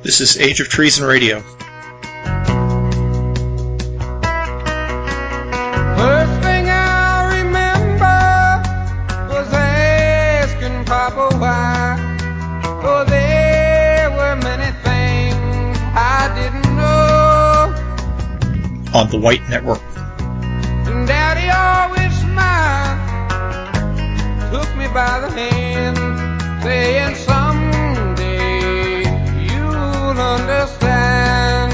This is Age of Treason Radio. First thing I remember was asking Papa why. Oh, there were many things I didn't know. On the White Network. And Daddy always smiled, took me by the hand, saying someday you'll understand.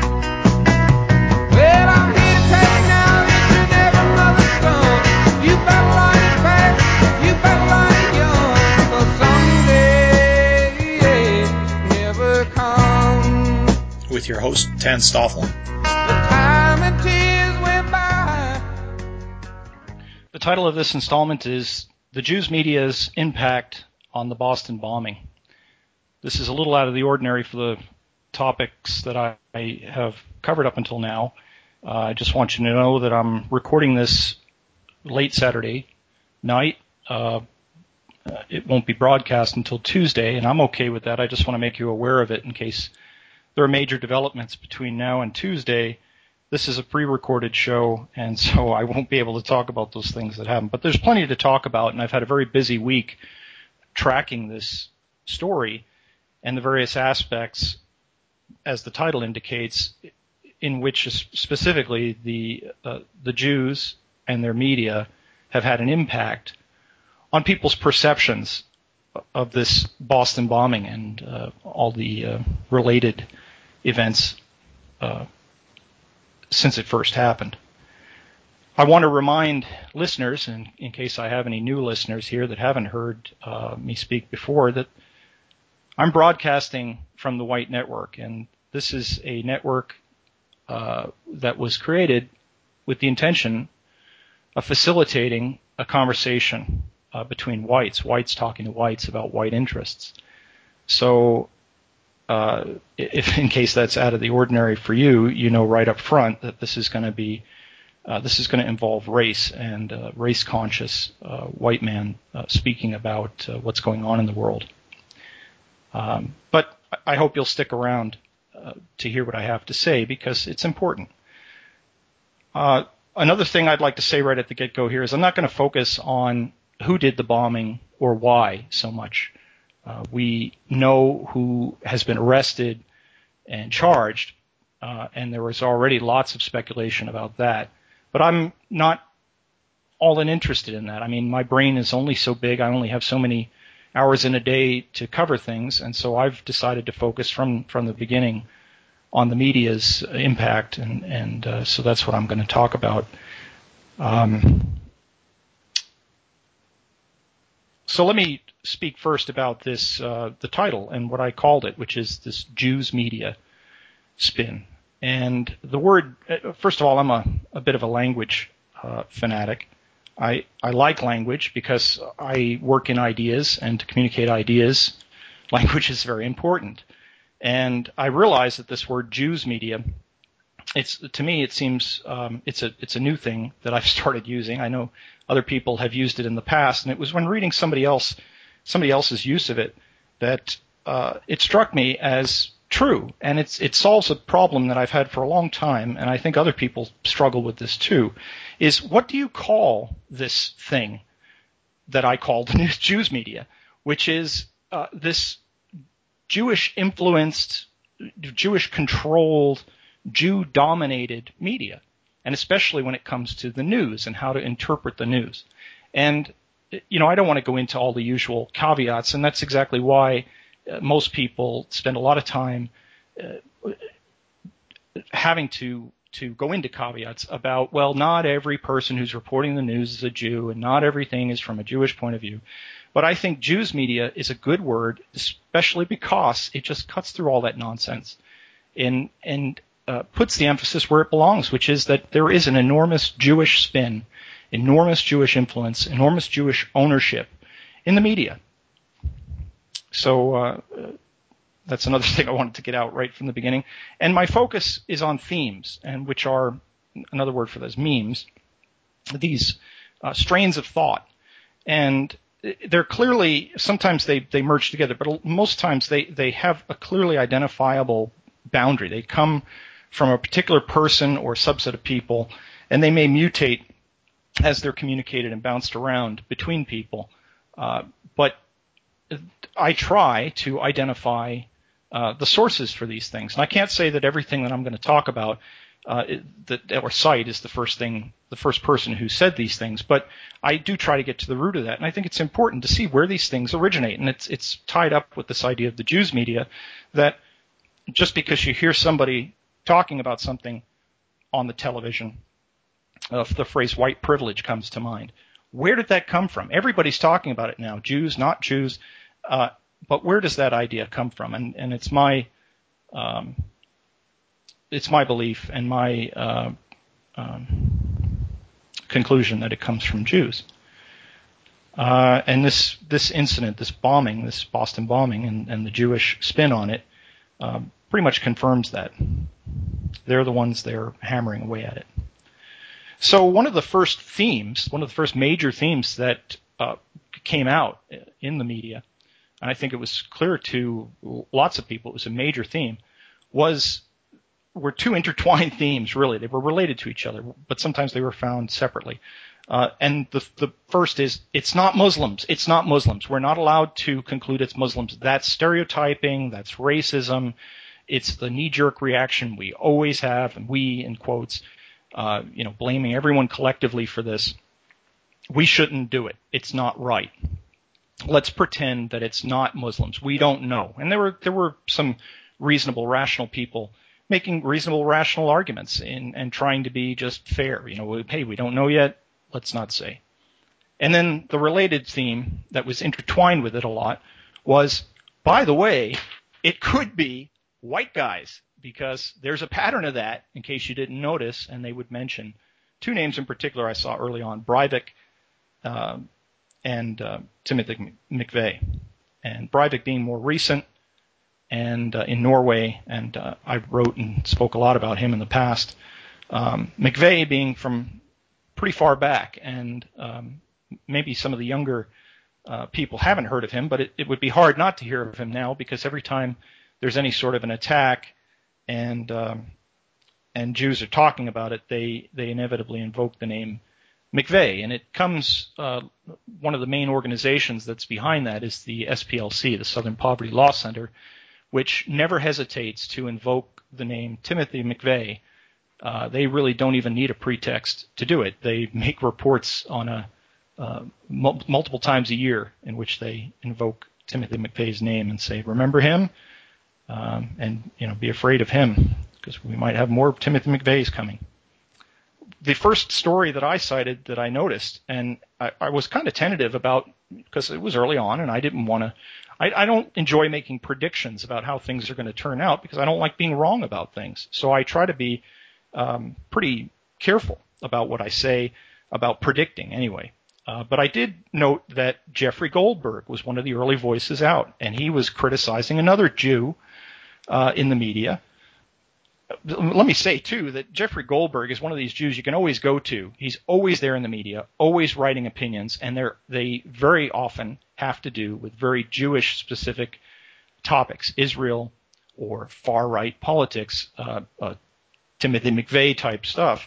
Well, I'm here to tell you now that you're never mother's son. You better learn it fast, you better learn it young, 'cause someday never comes. With your host, Tan Stoffel. The time and tears went by. The title of this installment is The Jews Media's Impact on the Boston Bombing. This is a little out of the ordinary for the topics that I have covered up until now. I just want you to know that I'm recording this late Saturday night. It won't be broadcast until Tuesday, and I'm okay with that. I just want to make you aware of it in case there are major developments between now and Tuesday. This is a pre-recorded show, and so I won't be able to talk about those things that happen. But there's plenty to talk about, and I've had a very busy week tracking this story and the various aspects, as the title indicates, in which specifically the Jews and their media have had an impact on people's perceptions of this Boston bombing and all the related events since it first happened. I want to remind listeners, and in case I have any new listeners here that haven't heard me speak before, that I'm broadcasting from the White Network, and this is a network that was created with the intention of facilitating a conversation between whites talking to whites about white interests. So if in case that's out of the ordinary for you, you know right up front that this is going to involve race and race-conscious white man speaking about what's going on in the world. But I hope you'll stick around to hear what I have to say because it's important. Another thing I'd like to say right at the get-go here is I'm not going to focus on who did the bombing or why so much. We know who has been arrested and charged, and there was already lots of speculation about that. But I'm not all that interested in that. I mean, my brain is only so big. I only have so many hours in a day to cover things, and so I've decided to focus from the beginning on the media's impact, and so that's what I'm going to talk about. So let me speak first about this, the title and what I called it, which is this Jews media spin. And the word, first of all, I'm a bit of a language fanatic. I like language because I work in ideas, and to communicate ideas, language is very important. And I realize that this word Jews media, to me it seems it's a new thing that I've started using. I know other people have used it in the past, and it was when reading somebody else's use of it that it struck me as true, and it solves a problem that I've had for a long time, and I think other people struggle with this too, is what do you call this thing that I call the news Jews media, which is this Jewish-influenced, Jewish-controlled, Jew-dominated media, and especially when it comes to the news and how to interpret the news. And, you know, I don't want to go into all the usual caveats, and that's exactly why most people spend a lot of time having to go into caveats about, well, not every person who's reporting the news is a Jew, and not everything is from a Jewish point of view. But I think Jews media is a good word, especially because it just cuts through all that nonsense and puts the emphasis where it belongs, which is that there is an enormous Jewish spin, enormous Jewish influence, enormous Jewish ownership in the media. So that's another thing I wanted to get out right from the beginning. And my focus is on themes, and which are, another word for those, memes, these strains of thought. And they're clearly, sometimes they merge together, but most times they have a clearly identifiable boundary. They come from a particular person or subset of people, and they may mutate as they're communicated and bounced around between people. But I try to identify the sources for these things. And I can't say that everything that I'm going to talk about or cite is the first person who said these things, but I do try to get to the root of that. And I think it's important to see where these things originate. And it's tied up with this idea of the Jews media, that just because you hear somebody talking about something on the television, the phrase white privilege comes to mind. Where did that come from? Everybody's talking about it now, Jews, not Jews. But where does that idea come from? And it's my belief and my conclusion that it comes from Jews. And this incident, this bombing, this Boston bombing, and the Jewish spin on it, pretty much confirms that. They're the ones they're hammering away at it. So one of the first major themes that came out in the media, and I think it was clear to lots of people it was a major theme, were two intertwined themes, really. They were related to each other, but sometimes they were found separately. And the first is, it's not Muslims. It's not Muslims. We're not allowed to conclude it's Muslims. That's stereotyping. That's racism. It's the knee-jerk reaction we always have, and we, in quotes, blaming everyone collectively for this. We shouldn't do it. It's not right. Let's pretend that it's not Muslims. We don't know. And there were some reasonable, rational people making reasonable, rational arguments and trying to be just fair. Hey, we don't know yet. Let's not say. And then the related theme that was intertwined with it a lot was, by the way, it could be white guys, because there's a pattern of that, in case you didn't notice, and they would mention two names in particular I saw early on, Breivik and Timothy McVeigh. And Breivik being more recent, and in Norway, and I wrote and spoke a lot about him in the past. McVeigh being from pretty far back, and maybe some of the younger people haven't heard of him, but it would be hard not to hear of him now, because every time there's any sort of an attack and Jews are talking about it, they inevitably invoke the name McVeigh. And it comes, one of the main organizations that's behind that is the SPLC, the Southern Poverty Law Center, which never hesitates to invoke the name Timothy McVeigh. They really don't even need a pretext to do it. They make reports on multiple times a year in which they invoke Timothy McVeigh's name and say, remember him? And be afraid of him, because we might have more Timothy McVeighs coming. The first story that I cited that I noticed, and I was kind of tentative about, because it was early on, and I didn't want to. I don't enjoy making predictions about how things are going to turn out, because I don't like being wrong about things. So I try to be pretty careful about what I say about predicting, anyway. But I did note that Jeffrey Goldberg was one of the early voices out, and he was criticizing another Jew in the media. Let me say, too, that Jeffrey Goldberg is one of these Jews you can always go to. He's always there in the media, always writing opinions, and they very often have to do with very Jewish-specific topics, Israel or far-right politics, Timothy McVeigh-type stuff.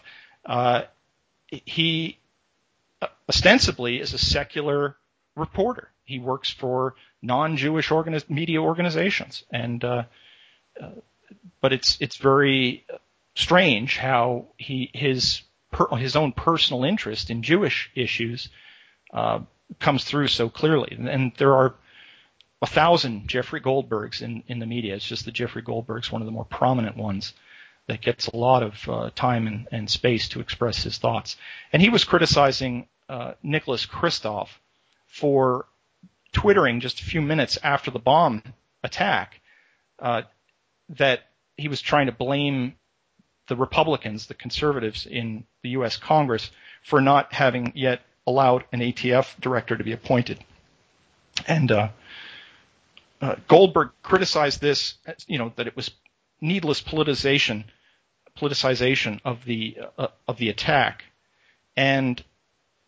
He ostensibly is a secular reporter. He works for non-Jewish media organizations, and but it's very strange how his own personal interest in Jewish issues comes through so clearly. And there are 1,000 Jeffrey Goldbergs in the media. It's just that Jeffrey Goldberg's one of the more prominent ones that gets a lot of time and space to express his thoughts. And he was criticizing Nicholas Kristof for twittering just a few minutes after the bomb attack that he was trying to blame the Republicans, the conservatives in the U.S. Congress, for not having yet allowed an ATF director to be appointed. And Goldberg criticized this, that it was needless politicization of the attack, and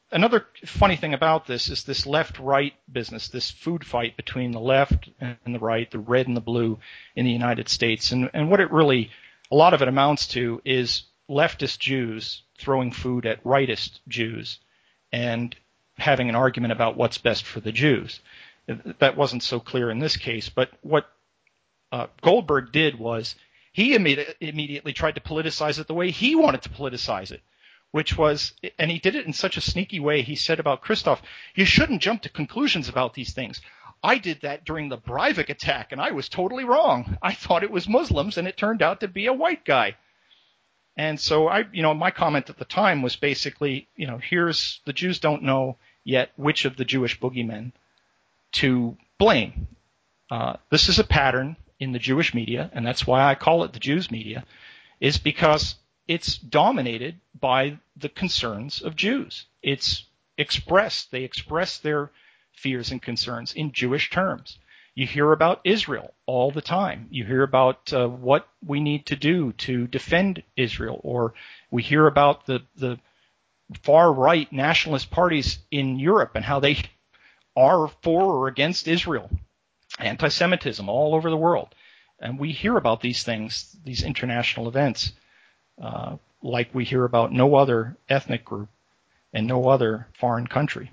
another funny thing about this is this left-right business, this food fight between the left and the right, the red and the blue in the United States. And what it really, a lot of it amounts to is leftist Jews throwing food at rightist Jews and having an argument about what's best for the Jews. That wasn't so clear in this case, but what Goldberg did was he immediately tried to politicize it the way he wanted to politicize it, which was, and he did it in such a sneaky way. He said about Christoph, you shouldn't jump to conclusions about these things. I did that during the Breivik attack, and I was totally wrong. I thought it was Muslims, and it turned out to be a white guy. And so my comment at the time was basically, here's the Jews don't know yet which of the Jewish boogeymen to blame. This is a pattern in the Jewish media, and that's why I call it the Jews media, is because it's dominated by the concerns of Jews. They express their fears and concerns in Jewish terms. You hear about Israel all the time. You hear about what we need to do to defend Israel, or we hear about the far-right nationalist parties in Europe and how they are for or against Israel. Anti-Semitism all over the world. And we hear about these things, these international events, like we hear about no other ethnic group and no other foreign country.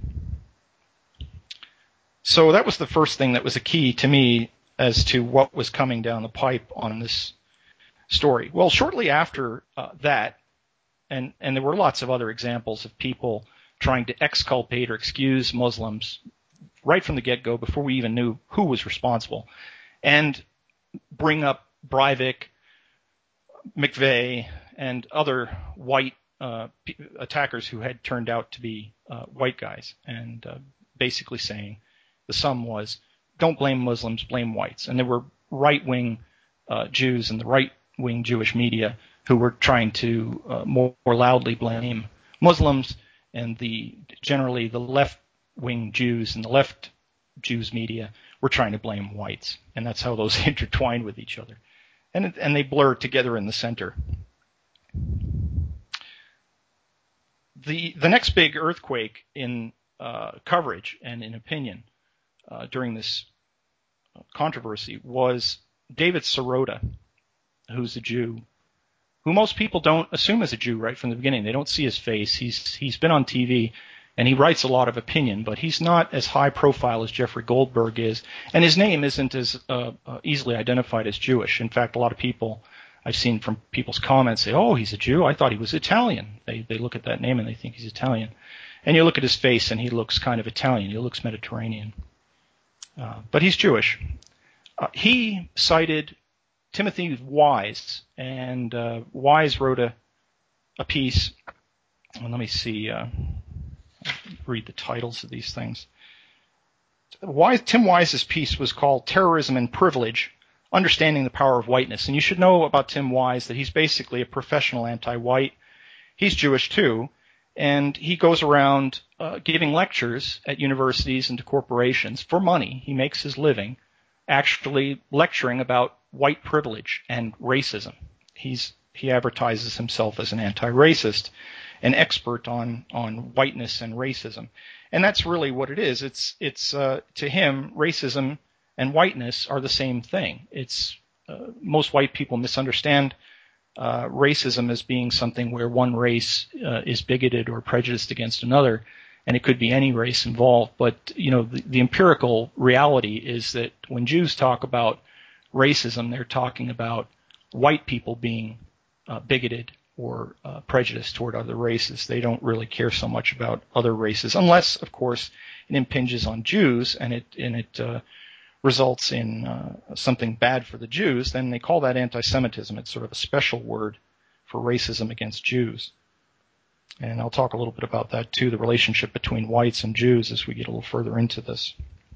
So that was the first thing that was a key to me as to what was coming down the pipe on this story. Well, shortly after that, and there were lots of other examples of people trying to exculpate or excuse Muslims right from the get-go before we even knew who was responsible, and bring up Breivik, McVeigh, and other white attackers who had turned out to be white guys, and basically saying the sum was, don't blame Muslims, blame whites. And there were right-wing Jews in the right-wing Jewish media who were trying to more loudly blame Muslims, and generally the left-wing Jews and the left Jews media were trying to blame whites. And that's how those intertwined with each other. And they blur together in the center. The next big earthquake in coverage and in opinion during this controversy was David Sirota, who's a Jew, who most people don't assume is a Jew right from the beginning. They don't see his face. He's been on TV, and he writes a lot of opinion, but he's not as high profile as Jeffrey Goldberg is, and his name isn't as easily identified as Jewish. In fact, a lot of people I've seen from people's comments say, oh, he's a Jew. I thought he was Italian. They look at that name and they think he's Italian. And you look at his face and he looks kind of Italian. He looks Mediterranean. But he's Jewish. He cited Timothy Wise, and Wise wrote a piece. Well, let me see. Read the titles of these things. Tim Wise's piece was called Terrorism and Privilege, Understanding the Power of Whiteness. And you should know about Tim Wise that he's basically a professional anti-white. He's Jewish too, and he goes around giving lectures at universities and to corporations for money. He makes his living actually lecturing about white privilege and racism. He advertises himself as an anti-racist, an expert on whiteness and racism. And that's really what it is. It's to him, racism and whiteness are the same thing. Most white people misunderstand racism as being something where one race is bigoted or prejudiced against another, and it could be any race involved. But the empirical reality is that when Jews talk about racism, they're talking about white people being bigoted or prejudiced toward other races. They don't really care so much about other races, unless, of course, it impinges on Jews and it results in something bad for the Jews. Then they call that anti-Semitism. It's sort of a special word for racism against Jews. And I'll talk a little bit about that too, the relationship between whites and Jews as we get a little further into this.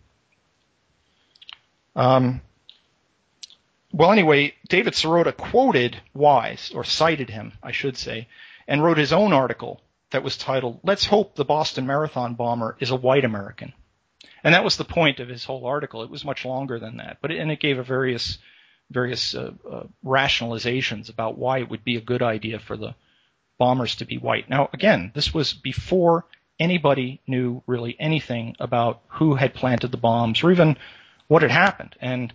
Well, anyway, David Sirota quoted Wise, or cited him, I should say, and wrote his own article that was titled, Let's Hope the Boston Marathon Bomber is a White American. And that was the point of his whole article. It was much longer than that, but it gave a various rationalizations about why it would be a good idea for the bombers to be white. Now, again, this was before anybody knew really anything about who had planted the bombs or even what had happened. And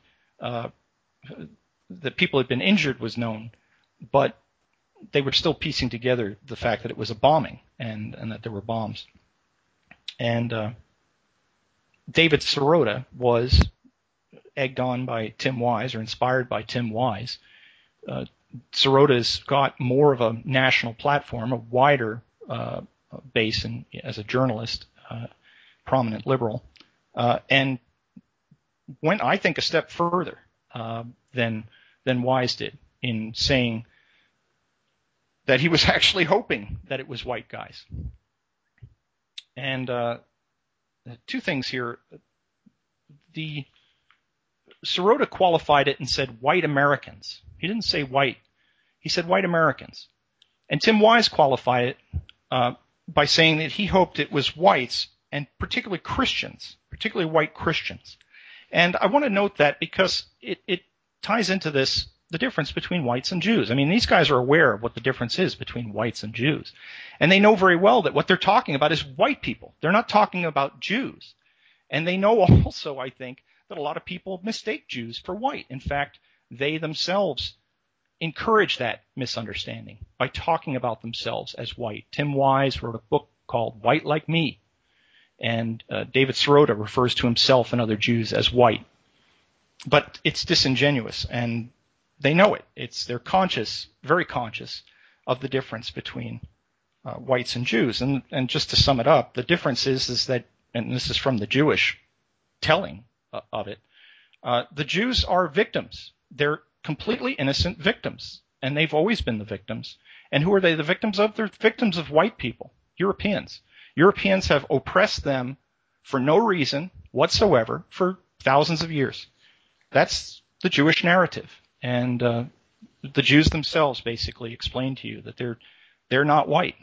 that people had been injured was known, but they were still piecing together the fact that it was a bombing and that there were bombs. And David Sirota was egged on by Tim Wise or inspired by Tim Wise. Sirota's got more of a national platform, a wider base as a journalist, prominent liberal, and went, I think, a step further than Wise did in saying that he was actually hoping that it was white guys. And two things here. The Sirota qualified it and said white Americans. He didn't say white. He said white Americans. And Tim Wise qualified it by saying that he hoped it was whites and particularly Christians, particularly white Christians. And I want to note that because it ties into this, the difference between whites and Jews. I mean, these guys are aware of what the difference is between whites and Jews. And they know very well that what they're talking about is white people. They're not talking about Jews. And they know also, I think, that a lot of people mistake Jews for white. In fact, they themselves encourage that misunderstanding by talking about themselves as white. Tim Wise wrote a book called White Like Me. And David Sirota refers to himself and other Jews as white. But it's disingenuous, and they know it. They're conscious, very conscious, of the difference between whites and Jews. And just to sum it up, the difference is that, and this is from the Jewish telling of it, the Jews are victims. They're completely innocent victims, and they've always been the victims. And who are they the victims of? They're victims of white people, Europeans. Europeans have oppressed them for no reason whatsoever for thousands of years. That's the Jewish narrative. And the Jews themselves basically explain to you that they're not white.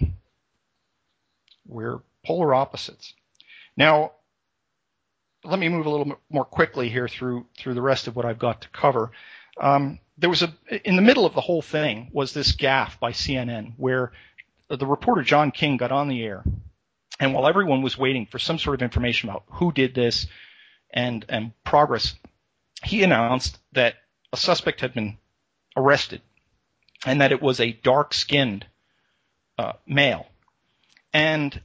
We're polar opposites. Now, let me move a little more quickly here through the rest of what I've got to cover. There was in the middle of the whole thing was this gaffe by CNN where the reporter John King got on the air, and while everyone was waiting for some sort of information about who did this and progress, he announced that a suspect had been arrested and that it was a dark-skinned male. And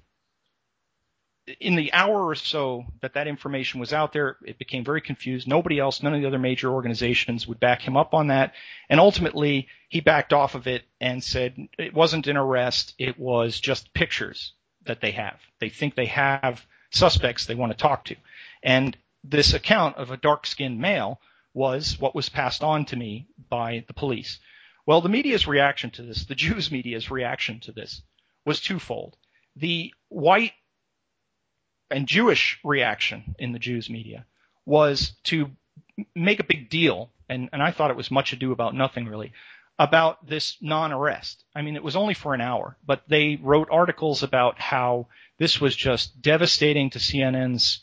in the hour or so that information was out there, it became very confused. Nobody else, none of the other major organizations would back him up on that. And ultimately, he backed off of it and said it wasn't an arrest, it was just pictures that they have. They think they have suspects they want to talk to. And this account of a dark-skinned male was what was passed on to me by the police. Well, the media's reaction to this, the Jews' media's reaction to this, was twofold. The white and Jewish reaction in the Jews' media was to make a big deal, and I thought it was much ado about nothing really, about this non-arrest. I mean, it was only for an hour, but they wrote articles about how this was just devastating to CNN's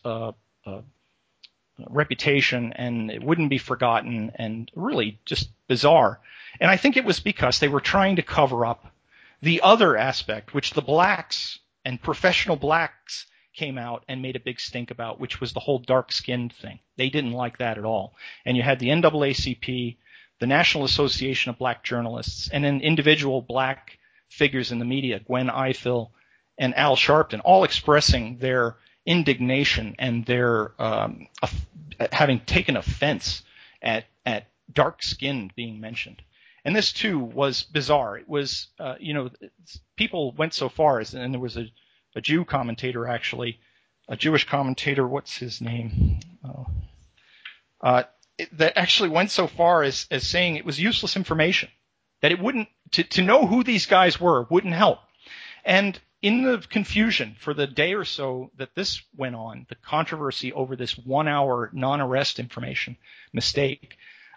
reputation, and it wouldn't be forgotten, and really just bizarre. And I think it was because they were trying to cover up the other aspect, which the blacks and professional blacks came out and made a big stink about, which was the whole dark-skinned thing. They didn't like that at all. And you had the NAACP, the National Association of Black Journalists, and then individual black figures in the media, Gwen Ifill and Al Sharpton, all expressing their indignation and their having taken offense at dark-skinned being mentioned. And this, too, was bizarre. It was, people went so far as, and there was a Jew commentator, actually, a Jewish commentator, what's his name? That actually went so far as saying it was useless information, that it wouldn't, to know who these guys were wouldn't help. And in the confusion for the day or so that this went on, the controversy over this 1 hour non-arrest information mistake,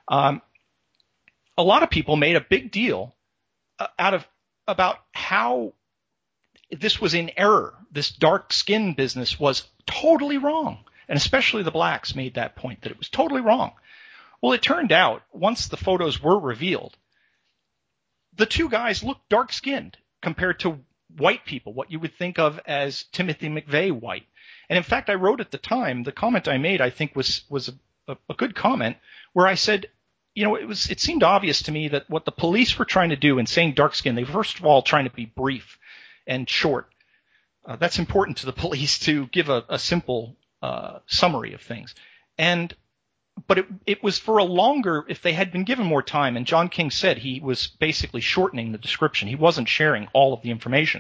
a lot of people made a big deal about how this was in error. This dark skin business was totally wrong. And especially the blacks made that point, that it was totally wrong. Well, it turned out, once the photos were revealed, the two guys looked dark-skinned compared to white people, what you would think of as Timothy McVeigh white. And in fact, I wrote at the time, the comment I made, I think was a good comment, where I said, it seemed obvious to me that what the police were trying to do in saying dark skin, they were first of all trying to be brief and short. That's important to the police to give a simple summary of things. But it was for a longer, if they had been given more time, and John King said he was basically shortening the description. He wasn't sharing all of the information.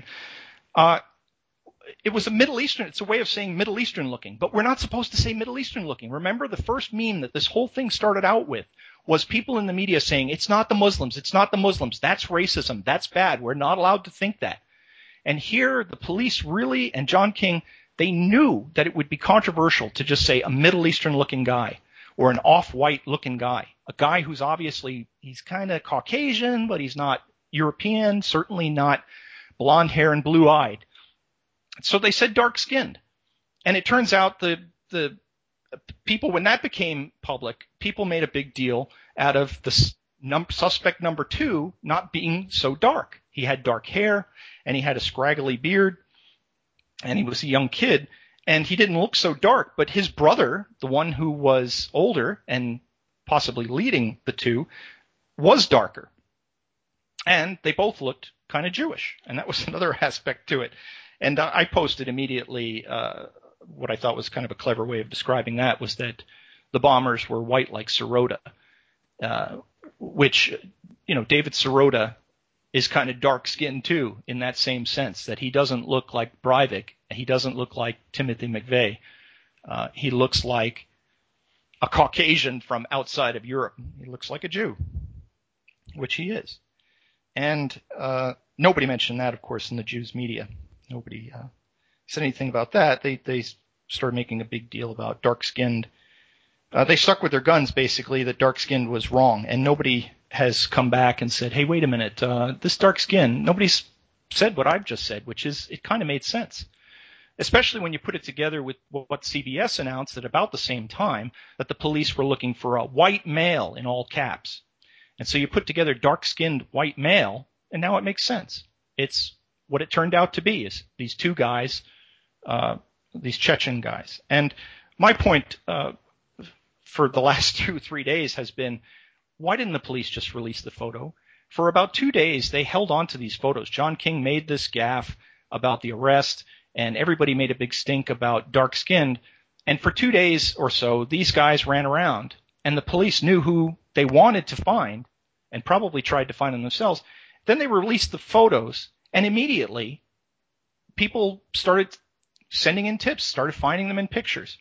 It was it's a way of saying Middle Eastern looking, but we're not supposed to say Middle Eastern looking. Remember, the first meme that this whole thing started out with was people in the media saying, it's not the Muslims, that's racism, that's bad, we're not allowed to think that. And here the police really, and John King, they knew that it would be controversial to just say a Middle Eastern looking guy or an off-white looking guy, a guy who's obviously, he's kind of Caucasian, but he's not European, certainly not blonde hair and blue-eyed. So they said dark-skinned. And it turns out the people, when that became public, people made a big deal out of the suspect number 2 not being so dark. He had dark hair, and he had a scraggly beard, and he was a young kid, and he didn't look so dark. But his brother, the one who was older and possibly leading the two, was darker. And they both looked kind of Jewish, and that was another aspect to it. And I posted immediately what I thought was kind of a clever way of describing that was that the bombers were white like Sirota, which, David Sirota is kind of dark-skinned too in that same sense, that he doesn't look like Breivik. He doesn't look like Timothy McVeigh. He looks like a Caucasian from outside of Europe. He looks like a Jew, which he is. And nobody mentioned that, of course, in the Jews media. Nobody said anything about that. They started making a big deal about dark-skinned. They stuck with their guns, basically, that dark-skinned was wrong. And nobody has come back and said, hey, wait a minute, this dark skin, nobody's said what I've just said, which is it kind of made sense. Especially when you put it together with what CBS announced at about the same time, that the police were looking for a white male in all caps. And so you put together dark-skinned white male, and now it makes sense. It's what it turned out to be, is these two guys, these Chechen guys. And my point for the last 2-3 days has been, why didn't the police just release the photo? For about 2 days, they held on to these photos. John King made this gaffe about the arrest, and everybody made a big stink about dark-skinned. And for 2 days or so, these guys ran around, and the police knew who they wanted to find and probably tried to find them themselves. Then they released the photos, and immediately people started sending in tips, started finding them in pictures.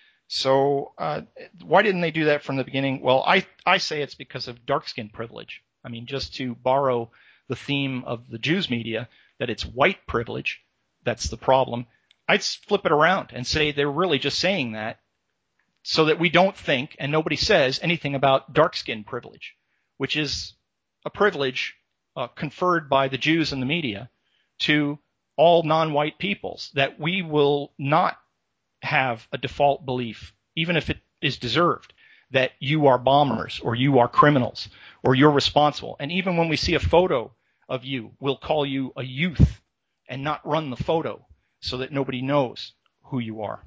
So why didn't they do that from the beginning? Well, I say it's because of dark-skin privilege. I mean, just to borrow the theme of the Jews media, that it's white privilege, that's the problem. I'd flip it around and say they're really just saying that so that we don't think and nobody says anything about dark-skin privilege, which is a privilege conferred by the Jews and the media to all non-white peoples, that we will not have a default belief, even if it is deserved, that you are bombers or you are criminals or you're responsible. And even when we see a photo of you, we'll call you a youth and not run the photo so that nobody knows who you are.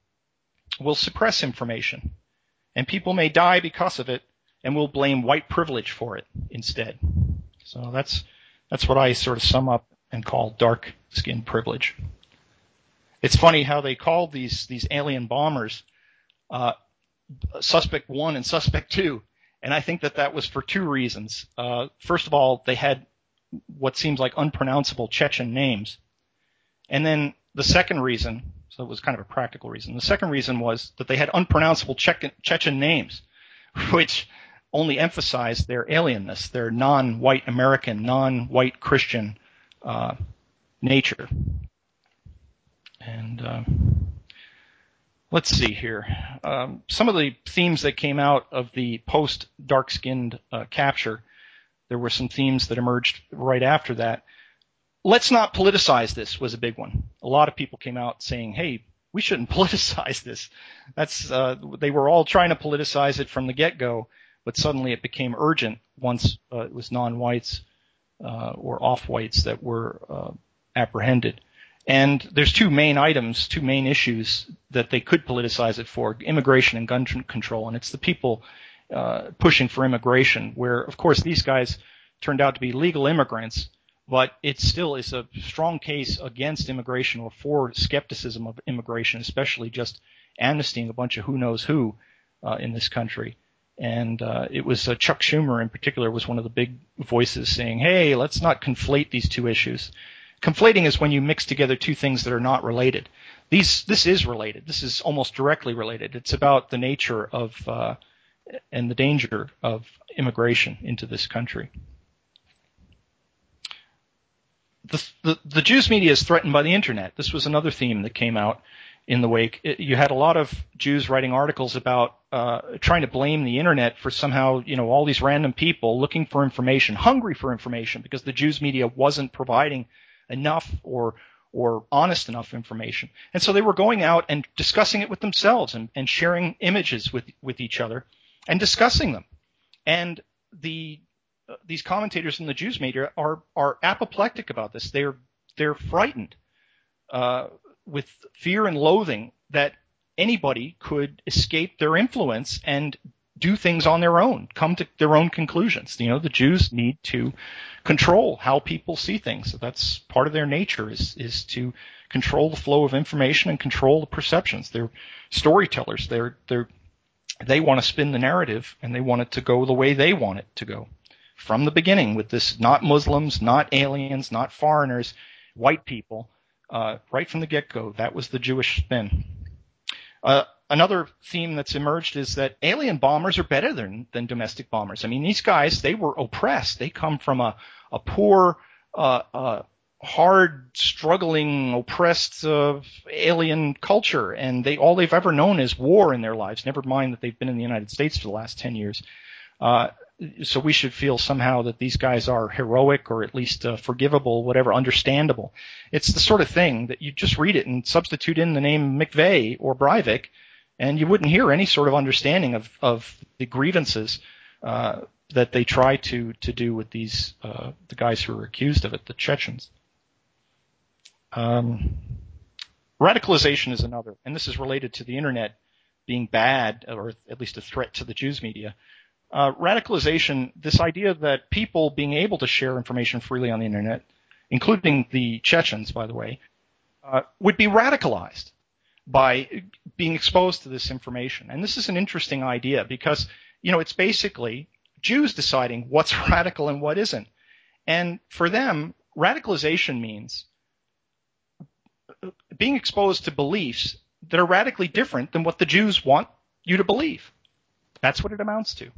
We'll suppress information, and people may die because of it, and we'll blame white privilege for it instead. So that's what I sort of sum up and call dark skin privilege. It's funny how they called these alien bombers Suspect 1 and Suspect 2, and I think that was for 2 reasons. First of all, they had what seems like unpronounceable Chechen names. And then the second reason, so it was kind of a practical reason, the second reason was that they had unpronounceable Chechen names, which only emphasized their alienness, their non-white American, non-white Christian nature. And let's see here. Some of the themes that came out of the post-dark-skinned capture, there were some themes that emerged right after that. Let's not politicize this was a big one. A lot of people came out saying, hey, we shouldn't politicize this. They were all trying to politicize it from the get-go, but suddenly it became urgent once it was non-whites or off-whites that were apprehended. And there's two main issues that they could politicize it for: immigration and gun control. And it's the people pushing for immigration, where, of course, these guys turned out to be legal immigrants, but it still is a strong case against immigration or for skepticism of immigration, especially just amnestying a bunch of who knows who in this country. And it was Chuck Schumer in particular was one of the big voices saying, hey, let's not conflate these two issues. Conflating is when you mix together two things that are not related. This is related. This is almost directly related. It's about the nature of and the danger of immigration into this country. The Jews media is threatened by the internet. This was another theme that came out in the wake. You had a lot of Jews writing articles about trying to blame the internet for somehow, all these random people looking for information, hungry for information, because the Jews media wasn't providing enough or honest enough information. And so they were going out and discussing it with themselves and sharing images with each other and discussing them. And these commentators in the Jews media are apoplectic about this. They're frightened with fear and loathing that anybody could escape their influence and do things on their own, come to their own conclusions. The Jews need to control how people see things. So that's part of their nature is to control the flow of information and control the perceptions. They're storytellers. They want to spin the narrative, and they want it to go the way they want it to go. From the beginning, with this, not Muslims, not aliens, not foreigners, white people, right from the get-go, that was the Jewish spin. Another theme that's emerged is that alien bombers are better than domestic bombers. I mean, these guys, they were oppressed. They come from a poor, hard, struggling, oppressed alien culture, and all they've ever known is war in their lives, never mind that they've been in the United States for the last 10 years. So we should feel somehow that these guys are heroic or at least forgivable, whatever, understandable. It's the sort of thing that you just read it and substitute in the name McVeigh or Breivik, and you wouldn't hear any sort of understanding of the grievances that they try to do with these the guys who are accused of it, the Chechens. Radicalization is another, and this is related to the internet being bad, or at least a threat to the Jews media. Radicalization, this idea that people being able to share information freely on the internet, including the Chechens, by the way, would be radicalized by being exposed to this information. And this is an interesting idea because, it's basically Jews deciding what's radical and what isn't. And for them, radicalization means being exposed to beliefs that are radically different than what the Jews want you to believe. That's what it amounts to.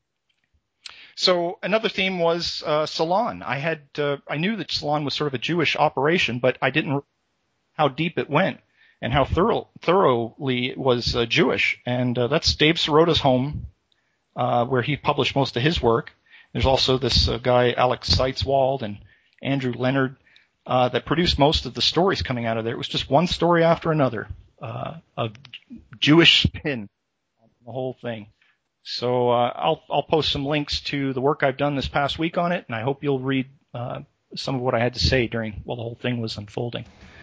So another theme was Salon. I knew that Salon was sort of a Jewish operation, but I didn't know how deep it went and how thoroughly it was Jewish. And that's Dave Sirota's home, where he published most of his work. There's also this guy, Alex Seitzwald, and Andrew Leonard, that produced most of the stories coming out of there. It was just one story after another, of Jewish spin on the whole thing. So I'll post some links to the work I've done this past week on it, and I hope you'll read some of what I had to say while the whole thing was unfolding.